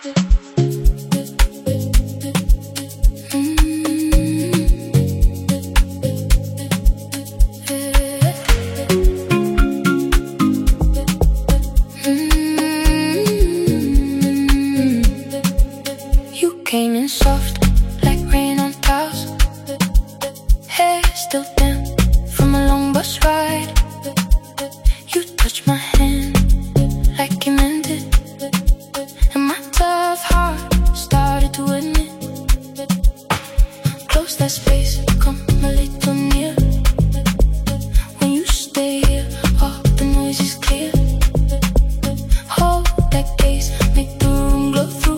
Came in soft like rain on tiles. Hair still damp from a long bus ride. You touched my hand like you meant it, and my tough heart started to admit. Close that space, come a little near. When you stay here, all the noise is clear. Hold that gaze, make the room glow through.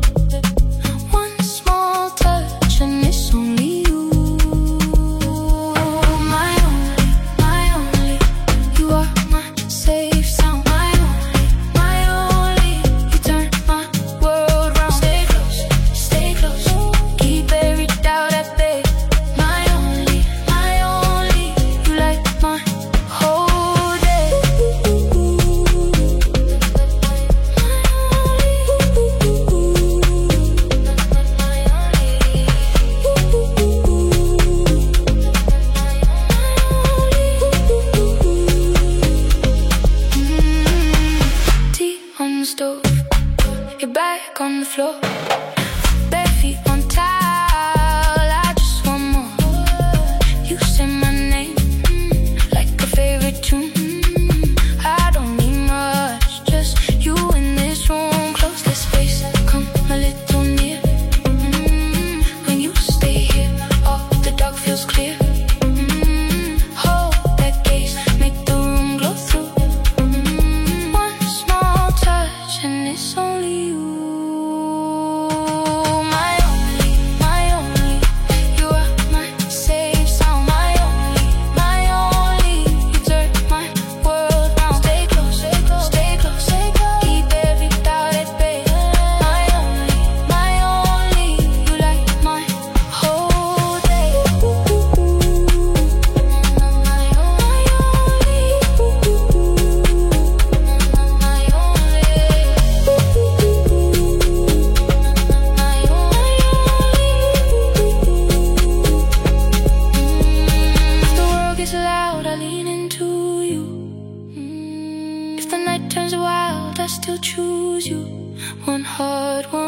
Stove, you're back on the floor, bare feet on towel. I just want more. You say my name like a favorite tune. I don't need much, just you in this room. Close this space, come a little near. When you stay here, all the dark feels clear. Hold that gaze, make the room glow through. And it's only you, my only, you are my safe sound, my only, you turn my world round. Stay close, stay close, stay close, stay close. Keep every doubt at bay. My only, you light my whole day. Loud, I lean into you. If the night turns wild, I still choose you. One heart, one